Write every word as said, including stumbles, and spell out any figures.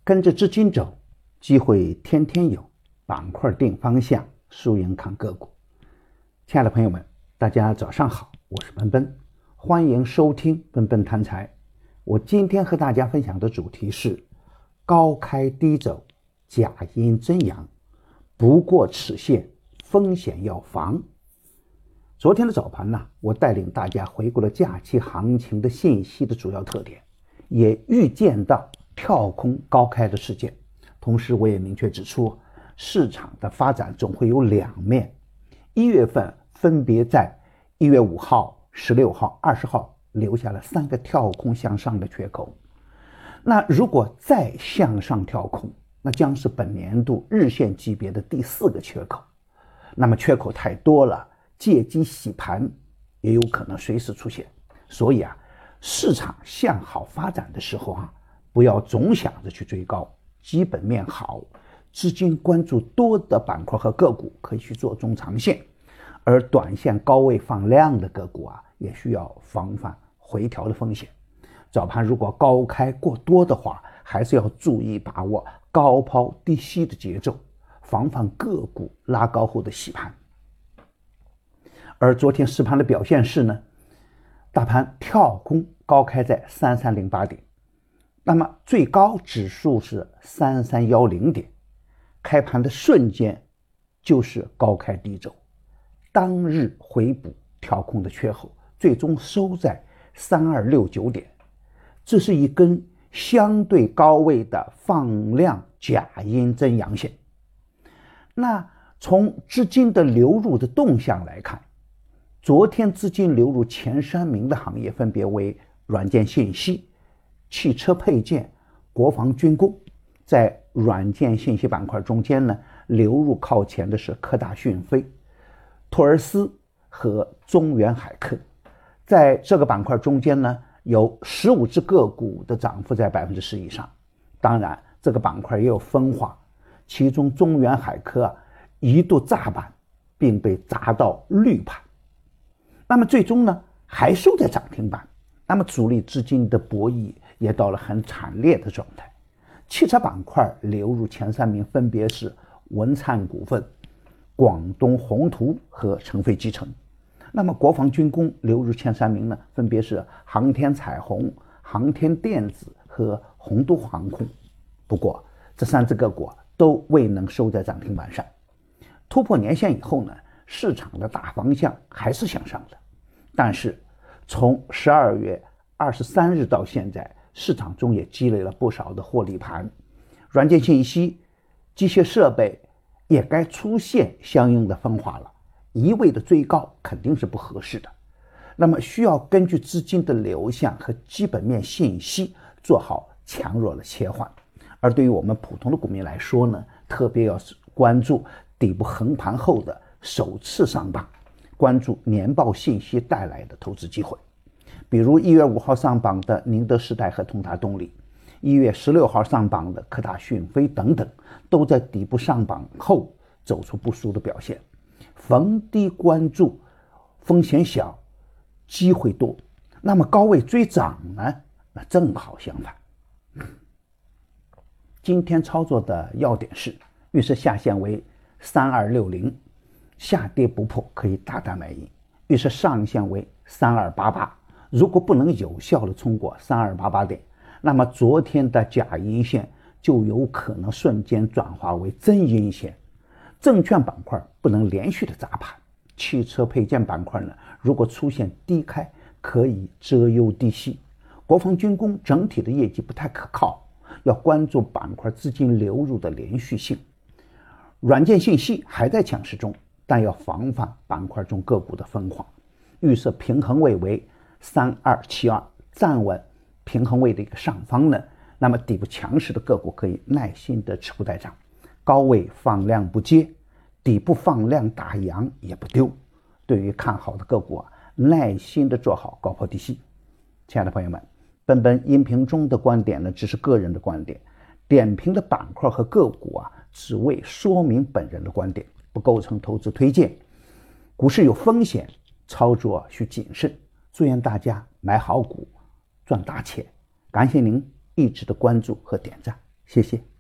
跟着资金走，机会天天有，板块定方向，输赢看个股。亲爱的朋友们，大家早上好，我是奔奔，欢迎收听奔奔谈财。我今天和大家分享的主题是高开低走，假阴真阳，不过此线，风险要防。昨天的早盘呢，我带领大家回顾了假期行情的信息的主要特点，也预见到跳空高开的事件。同时我也明确指出，市场的发展总会有两面。一月份分别在一月五号、十六号、二十号留下了三个跳空向上的缺口。那如果再向上跳空，那将是本年度日线级别的第四个缺口。那么缺口太多了，借机洗盘也有可能随时出现。所以啊，市场向好发展的时候啊，不要总想着去追高，基本面好，资金关注多的板块和个股可以去做中长线，而短线高位放量的个股啊，也需要防范回调的风险。早盘如果高开过多的话，还是要注意把握高抛低吸的节奏，防范个股拉高后的洗盘。而昨天实盘的表现是呢，大盘跳空高开在三三零八点，那么最高指数是三三一零点，开盘的瞬间就是高开低走，当日回补跳空的缺口，最终收在三二六九点。这是一根相对高位的放量假阴真阳线。那从资金的流入的动向来看，昨天资金流入前三名的行业分别为软件信息、汽车配件、国防军工。在软件信息板块中间呢，流入靠前的是科大讯飞、托尔斯和中远海科。在这个板块中间呢，有十五只个股的涨幅在 百分之十 以上。当然这个板块也有分化，其中中远海科、啊、一度炸板并被砸到绿盘，那么最终呢还收在涨停板。那么主力资金的博弈也到了很惨烈的状态。汽车板块流入前三名分别是文灿股份、广东宏图和成飞集成。那么国防军工流入前三名呢，分别是航天彩虹、航天电子和宏都航空。不过这三只个股都未能收在涨停板上。突破年线以后呢，市场的大方向还是向上的，但是从十二月二十三日到现在，市场中也积累了不少的获利盘，软件信息、机械设备也该出现相应的分化了。一味的追高肯定是不合适的，那么需要根据资金的流向和基本面信息做好强弱的切换。而对于我们普通的股民来说呢，特别要关注底部横盘后的首次上榜，关注年报信息带来的投资机会。比如一月五号上榜的宁德时代和通达动力，一月十六号上榜的科大讯飞等等，都在底部上榜后走出不俗的表现。逢低关注，风险小，机会多。那么高位追涨呢，那正好相反。今天操作的要点是，预设下限为三二六零，下跌不破可以大胆买进；预设上限为三二八八，如果不能有效的冲过三二八八点，那么昨天的假阴线就有可能瞬间转化为真阴线。证券板块不能连续的砸盘，汽车配件板块呢，如果出现低开可以遮优低吸。国防军工整体的业绩不太可靠，要关注板块资金流入的连续性。软件信息还在强势中，但要防范板块中个股的分化。预设平衡位为三二七二，站稳平衡位的一个上方呢，那么底部强势的个股可以耐心的持股待涨，高位放量不接，底部放量打阳也不丢。对于看好的个股啊，耐心的做好高抛低吸。亲爱的朋友们，本本音频中的观点呢，只是个人的观点，点评的板块和个股啊，只为说明本人的观点，不构成投资推荐。股市有风险，操作需谨慎。祝愿大家买好股，赚大钱。感谢您一直的关注和点赞。 谢谢。